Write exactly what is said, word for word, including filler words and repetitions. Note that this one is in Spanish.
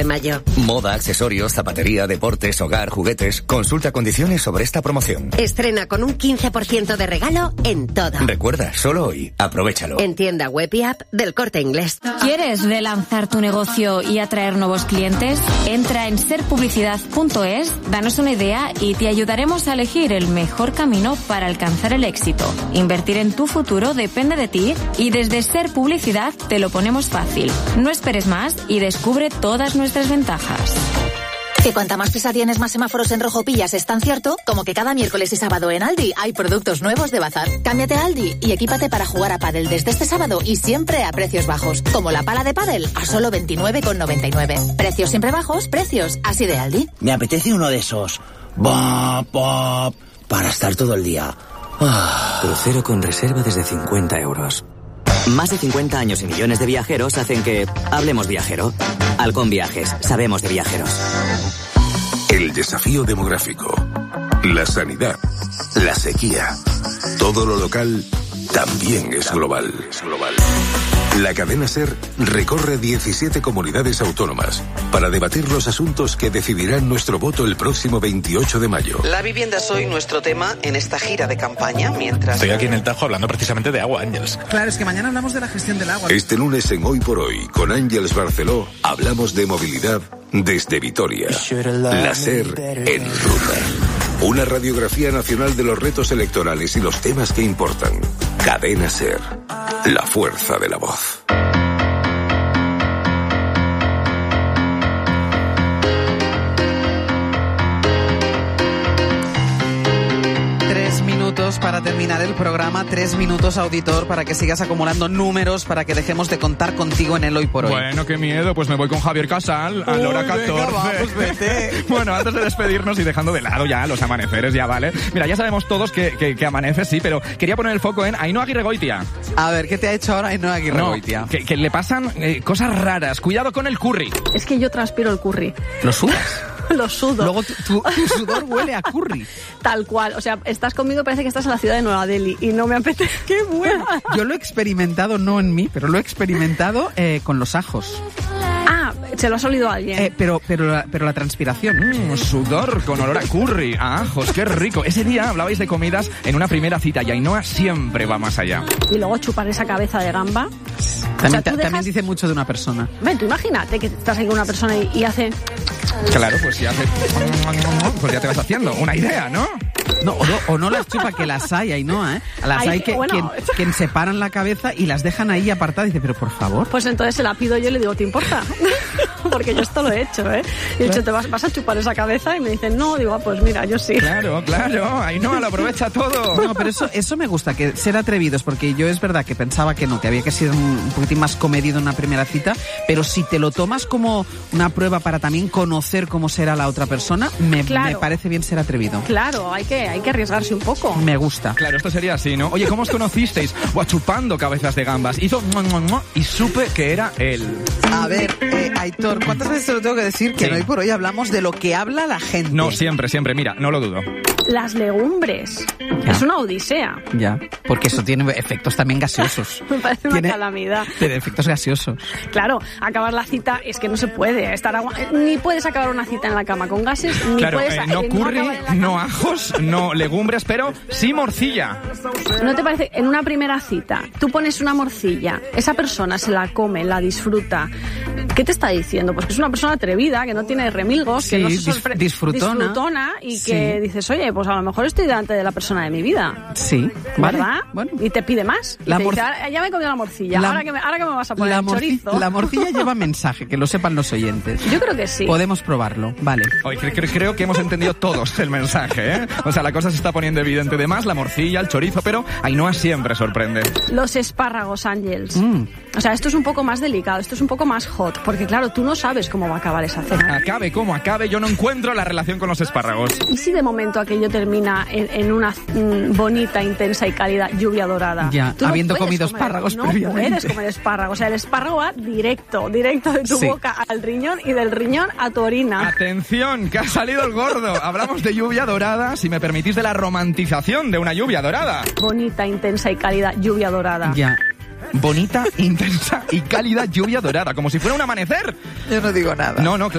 mayo. Moda, accesorios, zapatería, deportes, hogar, juguetes. Consulta condiciones sobre esta promoción. Estrena con un quince por ciento de regalo en todo. Recuerda, solo hoy. Aprovéchalo. En tienda web y app del Corte Inglés. ¿Quieres relanzar tu negocio y atraer nuevos clientes? Entra en ser publicidad punto es, danos una idea y te ayudaremos a elegir el mejor camino para alcanzar el éxito. Invertir en tu futuro depende de ti y desde Ser Publicidad te lo ponemos fácil. No esperes más y descubre todas nuestras ventajas. Que cuanta más prisa tienes, más semáforos en rojo pillas, ¿es tan cierto? Como que cada miércoles y sábado en Aldi hay productos nuevos de bazar. Cámbiate a Aldi y equípate para jugar a pádel desde este sábado y siempre a precios bajos. Como la pala de pádel a solo veintinueve con noventa y nueve. Precios siempre bajos, precios así de Aldi. Me apetece uno de esos. Bop, bop, para estar todo el día. Ah. Crucero con reserva desde cincuenta euros. Más de cincuenta años y millones de viajeros hacen que hablemos viajero. Halcón Viajes, sabemos de viajeros. El desafío demográfico, la sanidad, la sequía, todo lo local también es global. Es global. La cadena SER recorre diecisiete comunidades autónomas para debatir los asuntos que decidirán nuestro voto el próximo veintiocho de mayo. La vivienda es hoy nuestro tema en esta gira de campaña, mientras... Estoy aquí en el Tajo hablando precisamente de agua, Ángels. Claro, es que mañana hablamos de la gestión del agua. Este lunes en Hoy por Hoy, con Ángels Barceló, hablamos de movilidad desde Vitoria. La SER en ruta. Una radiografía nacional de los retos electorales y los temas que importan. Cadena SER, la fuerza de la voz. Tres minutos para terminar el programa, tres minutos, auditor, para que sigas acumulando números, para que dejemos de contar contigo en el Hoy por Hoy. Bueno, qué miedo, pues me voy con Javier Casal a la hora catorce. Venga, vamos, vete. Bueno, antes de despedirnos y dejando de lado ya los amaneceres, ya vale. Mira, ya sabemos todos que, que, que amanece, sí, pero quería poner el foco en Ainhoa Aguirregoitia. A ver, ¿qué te ha hecho ahora Ainhoa Aguirregoitia? No, que, que le pasan eh, cosas raras. Cuidado con el curry. Es que yo transpiro el curry. ¿Lo sudas? Lo sudo. Luego tu, tu, tu sudor huele a curry. Tal cual. O sea, estás conmigo, parece que estás en la ciudad de Nueva Delhi y no me apetece. ¡Qué buena! Yo lo he experimentado, no en mí, pero lo he experimentado eh, con los ajos. Ah, se lo has olido a alguien. Eh, pero, pero, la, pero la transpiración. Mm, sudor con olor a curry, a ajos, qué rico. Ese día hablabais de comidas en una primera cita y Ainhoa siempre va más allá. Y luego chupar esa cabeza de gamba. También, o sea, dejas... también dice mucho de una persona. Ven, tú imagínate que estás ahí con una persona y, y hace... Claro, pues ya, hace... pues ya te vas haciendo una idea, ¿no? No, o no, o no las chupa, que las hay, Ainhoa, ¿eh? Las hay, hay que, bueno. que, que separan la cabeza y las dejan ahí apartadas. Y dice, pero por favor. Pues entonces se la pido yo y le digo, ¿te importa? Porque yo esto lo he hecho, ¿eh? Y he dicho, ¿te vas, vas a chupar esa cabeza? Y me dicen, no. Digo, ah, pues mira, yo sí. Claro, claro. Ainhoa lo aprovecha todo. No, pero eso, eso me gusta, que ser atrevidos, porque yo es verdad que pensaba que no, que había que ser un, un poquitín más comedido en una primera cita, pero si te lo tomas como una prueba para también conocer cómo será la otra persona, me, claro. me parece bien ser atrevido. Claro, hay que, hay que arriesgarse un poco. Me gusta. Claro, esto sería así, ¿no? Oye, ¿cómo os conocisteis? Buah, chupando cabezas de gambas. Hizo y supe que era él. A ver, eh, Aitor, ¿cuántas veces te lo tengo que decir? Que sí. Hoy por hoy hablamos de lo que habla la gente. No, siempre, siempre, mira, no lo dudo. Las legumbres. Ya. Es una odisea. Ya, porque eso tiene efectos también gaseosos. Me parece tiene, una calamidad. Tiene efectos gaseosos. Claro, acabar la cita es que no se puede. Estar agua... Ni puedes acabar una cita en la cama con gases, ni claro, puedes... Eh, no eh, curry, no, no ajos, no legumbres, pero sí morcilla. ¿No te parece? En una primera cita, tú pones una morcilla, esa persona se la come, la disfruta. ¿Qué te está diciendo? Pues que es una persona atrevida, que no tiene remilgos, sí, que no se sorpre... disfrutona. disfrutona y sí. que dices, oye, pues a lo mejor estoy delante de la persona de mi vida. Sí, ¿verdad? Vale. Bueno. Y te pide más. Y la te mor... dice, ahora, ya me he comido la morcilla, la... ahora, que me, ahora que me vas a poner la el morci... chorizo. La morcilla lleva mensaje, que lo sepan los oyentes. Yo creo que sí. Podemos probarlo, vale. Oye, cre cre creo que hemos entendido todos el mensaje, ¿eh? O sea, la cosa se está poniendo evidente de más, la morcilla, el chorizo, pero Ainhoa siempre sorprende. Los espárragos, Ángels. Mm. O sea, esto es un poco más delicado, esto es un poco más hot, porque claro, tú no sabes cómo va a acabar esa cena. Acabe como acabe, yo no encuentro la relación con los espárragos. ¿Y si de momento aquello termina en, en una mm, bonita, intensa y cálida lluvia dorada? Ya, no habiendo comido comer, espárragos no previamente. No puedes comer espárragos, o sea, el espárrago va directo, directo de tu sí. boca al riñón y del riñón a tu orina. Atención, que ha salido el gordo. Hablamos de lluvia dorada, si me permitís, de la romantización de una lluvia dorada. Bonita, intensa y cálida lluvia dorada. Ya. Bonita, intensa y cálida lluvia dorada, como si fuera un amanecer. Yo no digo nada. No, no,